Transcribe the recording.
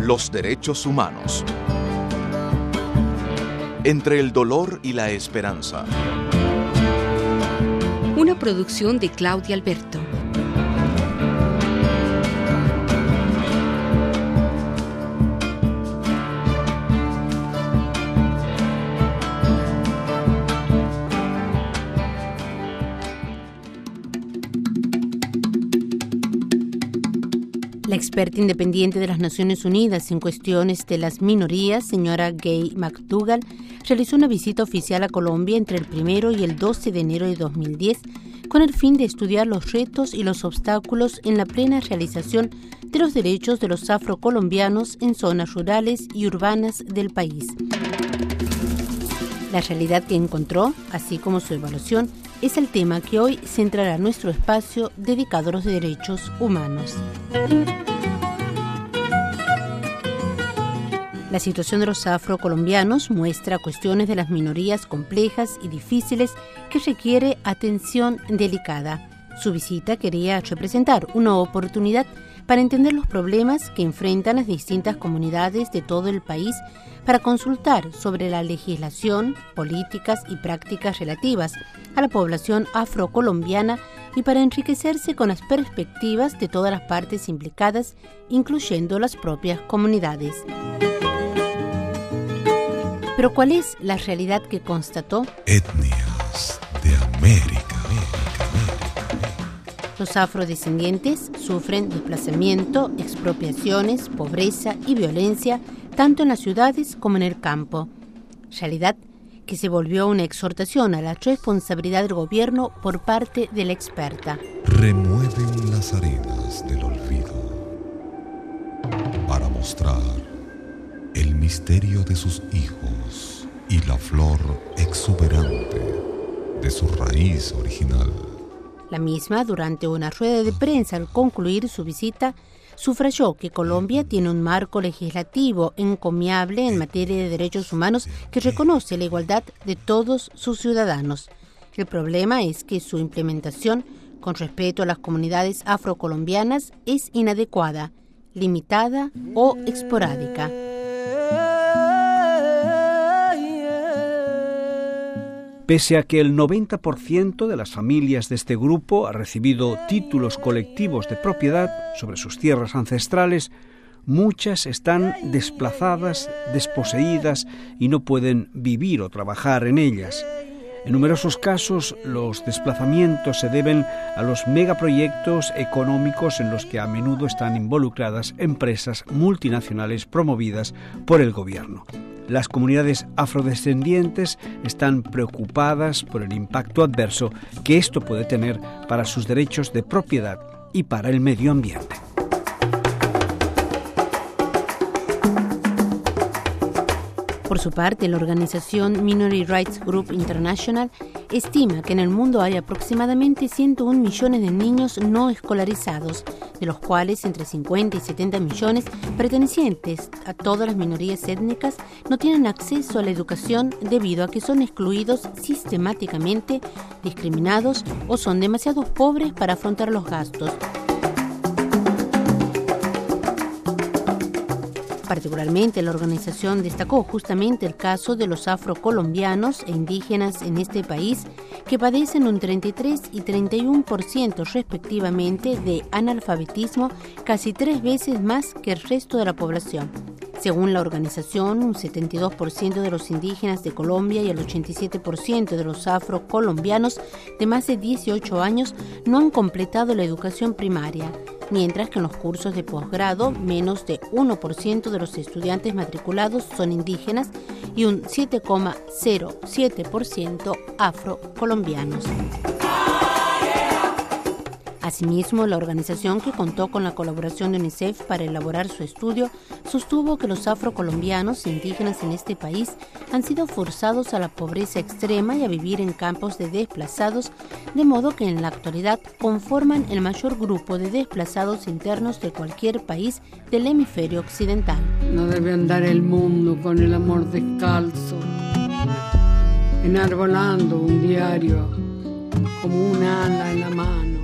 Los derechos humanos. Entre el dolor y la esperanza. Una producción de Claudia Alberto. La experta independiente de las Naciones Unidas en cuestiones de las minorías, señora Gay McDougall, realizó una visita oficial a Colombia entre el 1 y el 12 de enero de 2010 con el fin de estudiar los retos y los obstáculos en la plena realización de los derechos de los afrocolombianos en zonas rurales y urbanas del país. La realidad que encontró, así como su evaluación, es el tema que hoy centrará nuestro espacio dedicado a los derechos humanos. La situación de los afrocolombianos muestra cuestiones de las minorías complejas y difíciles que requiere atención delicada. Su visita quería representar una oportunidad para entender los problemas que enfrentan las distintas comunidades de todo el país, para consultar sobre la legislación, políticas y prácticas relativas a la población afrocolombiana y para enriquecerse con las perspectivas de todas las partes implicadas, incluyendo las propias comunidades. Pero ¿cuál es la realidad que constató? Etnias de América. Los afrodescendientes sufren desplazamiento, expropiaciones, pobreza y violencia, tanto en las ciudades como en el campo. Realidad que se volvió una exhortación a la responsabilidad del gobierno por parte de la experta. Remueven las arenas del olvido para mostrar el misterio de sus hijos y la flor exuberante de su raíz original. La misma, durante una rueda de prensa al concluir su visita, sufrayó que Colombia tiene un marco legislativo encomiable en materia de derechos humanos que reconoce la igualdad de todos sus ciudadanos. El problema es que su implementación, con respeto a las comunidades afrocolombianas, es inadecuada, limitada o esporádica. Pese a que el 90% de las familias de este grupo ha recibido títulos colectivos de propiedad sobre sus tierras ancestrales, muchas están desplazadas, desposeídas y no pueden vivir o trabajar en ellas. En numerosos casos, los desplazamientos se deben a los megaproyectos económicos en los que a menudo están involucradas empresas multinacionales promovidas por el gobierno. Las comunidades afrodescendientes están preocupadas por el impacto adverso que esto puede tener para sus derechos de propiedad y para el medio ambiente. Por su parte, la organización Minority Rights Group International estima que en el mundo hay aproximadamente 101 millones de niños no escolarizados, de los cuales entre 50 y 70 millones pertenecientes a todas las minorías étnicas no tienen acceso a la educación debido a que son excluidos sistemáticamente, discriminados o son demasiado pobres para afrontar los gastos. Particularmente, la organización destacó justamente el caso de los afrocolombianos e indígenas en este país, que padecen un 33 y 31% respectivamente de analfabetismo, casi 3 veces más que el resto de la población. Según la organización, un 72% de los indígenas de Colombia y el 87% de los afrocolombianos de más de 18 años no han completado la educación primaria, mientras que en los cursos de posgrado menos de 1% de los estudiantes matriculados son indígenas y un 7,07% afrocolombianos. Asimismo, la organización, que contó con la colaboración de UNICEF para elaborar su estudio, sostuvo que los afrocolombianos indígenas en este país han sido forzados a la pobreza extrema y a vivir en campos de desplazados, de modo que en la actualidad conforman el mayor grupo de desplazados internos de cualquier país del hemisferio occidental. No debe andar el mundo con el amor descalzo, enarbolando un diario como un ala en la mano.